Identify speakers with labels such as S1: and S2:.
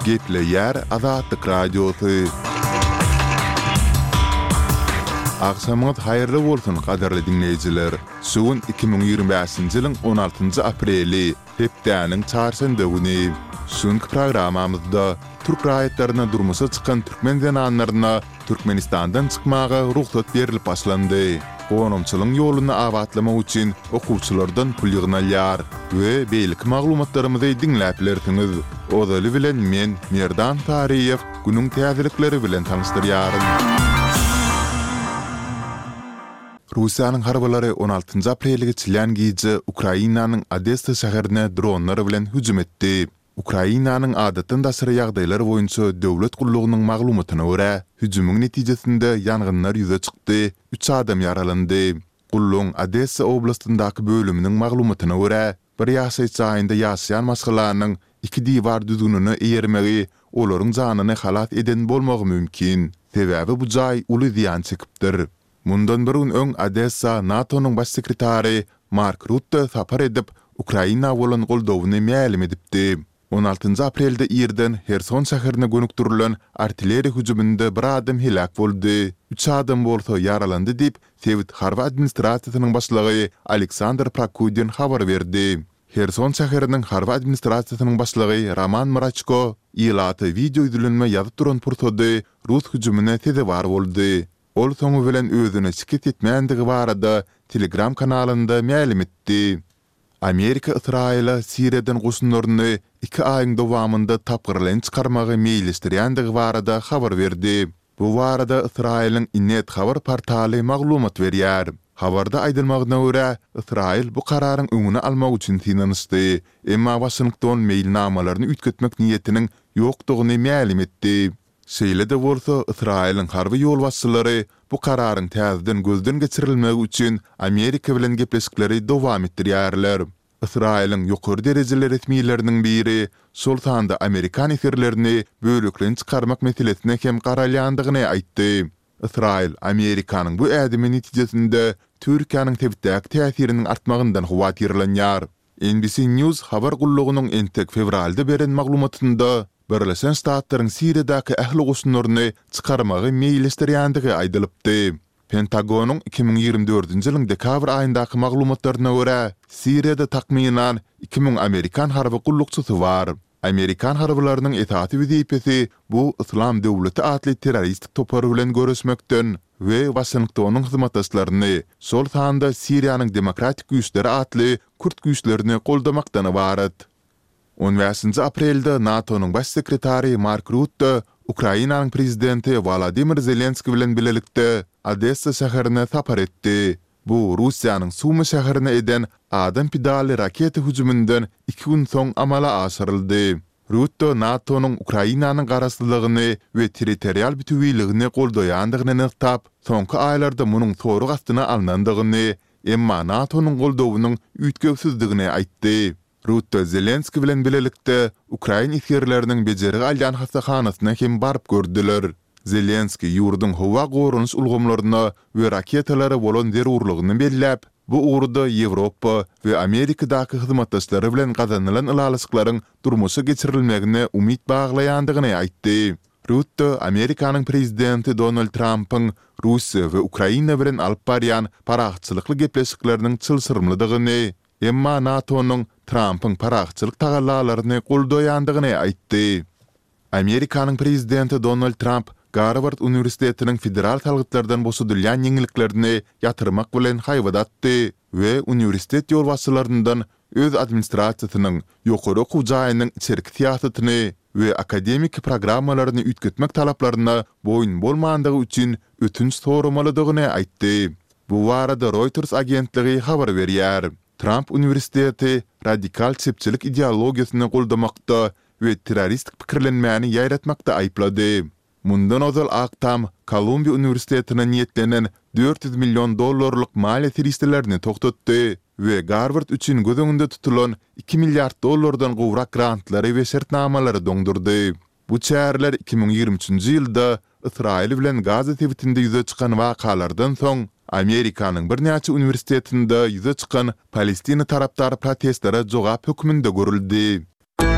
S1: Gepleyer Azatlyk Radiosu. Akşamınız hayırlı bolsun qadarly dinleyijiler. Sugun 2025-nji ýylyň 16-njy apreli, hepdäniň çarşamba güni. Şuňky programamyzda Türk raýatlaryna durmuşa çykan türkmen zananlaryna Türkmenistandan çykmaga ruhsat berilip başlandy. Gonumçylyň ýoluna awatlamak üçin okuwçylardan pul ýygnalýar we beýlik maglumatlarymyzy dinläp bilersiňiz. Odaly bilen men Merdan Tariýew günüň täzelikleri bilen tanystyryarym. Russiýanyň harbalary 16-njy aprelge çylýan gije Ukrainanyň Odessa şäherine dronlar bilen hüjüm etdi. Ukrainanyň adatyn daşary ýagdaýlary boýunça döwlet gullugynyň maglumatyna görä, hüjümüň netijesinde ýangynlar ýüze çykdy, 3 adam ýaralandy. Gulluk Odessa oblastyndaky bölüminiň maglumatyna görä, bir ýaşaýçy aýynda ýaşaýan maşgalarynyň 2 diýwar düzgününi eýermegi olaryň janyny halat eden bolmagy mümkin. Sebäbi bu jaý uly ziýan çekipdir. Mundan bir gün öň Odessa NATO'nyň baş sekretary Mark Rutte sapar edip Ukraina bolan goldawyny mälim edipdi. 16-njy aprelde ýerden Herson şäherine gönükdirilen artilleriýa hüjüminde bir adam helak boldy. 3 adam bolsa ýaralandy diýip Sowet harba administrasiýasynyň başlygy Aleksandr Prokudin habar berdi. Herson şäheriniň harba administrasiýasynyň başlygy Roman Mrachko ýylaty video izlenme ýazyp duran pursady Rus hüjümine teze bar boldy. Ol soňu bilen özüne şikayet etmänligi barada Telegram kanalynda mälim etdi. Amerika Israila Siriýadan goşunlaryny 2 aýyň dowamında tapgyrlan çykarmagy meýilestirýändigi barada habar berdi. Bu barada Israiliň Innet habar portaly maglumat berýär. Habarda aýdylmagyna görä, Israil bu kararyň öňüne almak üçin tinanysdy, emma Washington meýilnamalaryny ütgetmek niýetiniň ýokdugyny mälim etdi. Şeýle-de bolsa, Israiliň harby ýol başçylary bu kararyň täzeden gözden geçirilmegi üçin Amerika bilen gepleşikleri dowam etdirýärler. Israiliň ýokary derejeli resmiýetleriniň biri şol sanda Amerikan eserlerini bölüklen çykarmak meselesine hem garalýandygyny aýtdy. Israil Amerikanyň bu ädimi netijesinde Türkiýanyň tebitdäki täsiriniň artmagyndan howatyrlanýar. NBC News habar gullugynyň entek fevralda beren maglumatynda Birleşen Ştatlaryň Siriýadaky ähli goşunlaryny çykarmagy meýilestirýändigi aýdylypdy. Pentagonyň 2024-nji ýylyň dekabr aýyndaky maglumatlaryna görä, Siriýada takminan 2000 Amerikan harby gullukçysy bar. Amerikan harbylarynyň etaty wezipesi bu Islam döwleti atly terroristik topary bilen görüşmekden we Washingtonyň hyzmatdaşlaryny şol sanda Siriýanyň demokratik güýçleri atly Kürt güýçlerini goldamakdan ibaret. 15-nji aprelde NATO'nyň baş sekretary Mark Rutte Ukrainanyň prezidenti Volodymyr Zelenski bilen bilelikde Odessa şäherine sapar etdi. Bu Russiýanyň Sumy şäherine eden adam pidali raket hüjümünden 2 gün soň amala aşyryldy. Rutte NATO'nyň Ukrainanyň garaşlygyny we territorial bütünligini goldaýandygyny nyktap, soňky aýlarda munyň toruk astyna alnandygyny, emma NATO'nyň goldawynyň ütgewsizdigini aýtdy. Rutte Zelenski bilen bilelikde Ukraina iskerleriniň bejerigi alýan hasahanasyna hem barıp gördüler. Zelenski ýurdun howa gorunuş ulgamlaryna we raketalary bolan zerurlygyny belläp, bu urda Ýewropa we Amerikadaky hyzmatdaşlary bilen gazanylan ýalyşyklaryň durmuşa geçirilmegine umit baglaýandygyny aýtdy. Rutte Amerikanyň prezidenti Donald Trump'yň Russiýa we Ukraina bilen alyp barýan paraçylykly gepleşikleriniň çylsyrmlydygyny, emma NATO'nyň Trump'yň paraçylyk tagallalaryny goldaýandygyny aýtdy. Amerikanyň prezidenti Donald Trump Harvard Üniversitetiniň federal talgytlardan boşadylýan ýeňiliklerini ýatyrmak bilen haýwadatdy we üniversitet ýolbaşçylaryndan öz administrasiýasynyň ýokary okuw jaýynyň içerik siýasatyny we akademik programmalaryny ütgetmek talaplaryna boyun bolmandygy üçin ötünç soramalydygyny aýtdy. Bu barada Reuters agentligi habar berýär. Trump Üniversiteti radikal çepçilik ideologiýasyny goldamakda we terroristik pikirlenmäni ýaýratmakda aýplady. Mundan ozal Aktam Kolumbiya Üniversitetine niýetlenen $400 milyon maliýe risklerini toktatdy we Harvard üçin göz öňünde tutulan $2 milyard gowrak grantlary we şertnamalary doňdurdy. Bu çäherler 2023-nji ýylda Israil bilen Gaza tebitinde ýüze çykan wakalardan soň Amerikanyň bir näçe üniversitetinde ýüze çykan Palestina tarapdary protestlere jogap hökmünde görüldi.